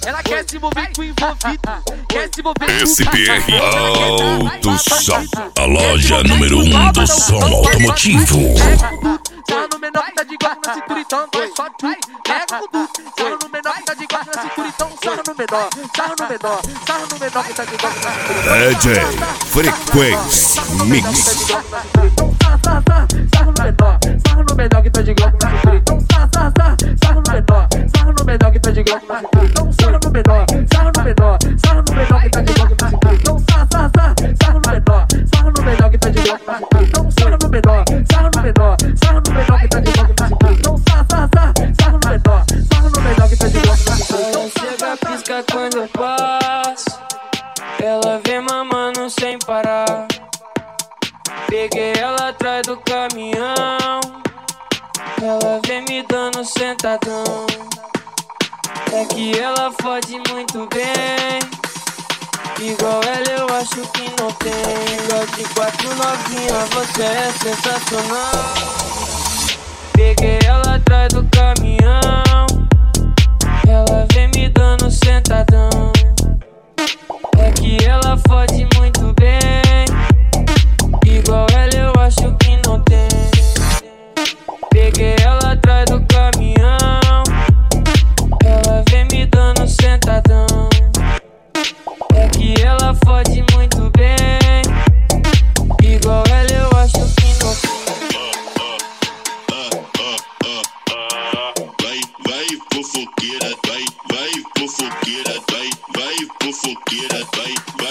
Ela quer se envolver com o envolvido, quer se envolver com o SBR Auto Som, a loja número 1 do som automotivo. Sarra no menor que tá de guarda na cintura, então vai só tu. Pega o du. Sarra no menor que tá de guarda na cintura, então sarra no menor. Sarra no menor, sarra no menor que tá de guarda na cintura. DJ Frequência Mix. Sarra no menor que tá de guarda na cintura, então sarra no menor que tá de guarda na cintura, então sarra no menor que tá de guarda na cintura, então sarra no menor que tá de guarda na cintura, então sarra no menor que tá de guarda na cintura, então sarra no menor que tá de guarda na cintura. Ela chega, pisca quando eu passo, ela vem mamando sem parar. Peguei ela atrás do caminhão, ela vem me dando sentadão. É que ela fode muito bem, igual ela eu acho que não tem. Igual de 4 novinha, você é sensacional. Peguei ela atrás do caminhão, ela vem me dando sentadão. É que ela fode muito bem, igual ela eu acho que não tem. Peguei ela atrás do caminhão, ela vem me dando sentadão. É que ela fode muito bem, igual ela eu acho que não tem. Vai fofoqueira, vai fofoqueira, vai fofoqueira, vai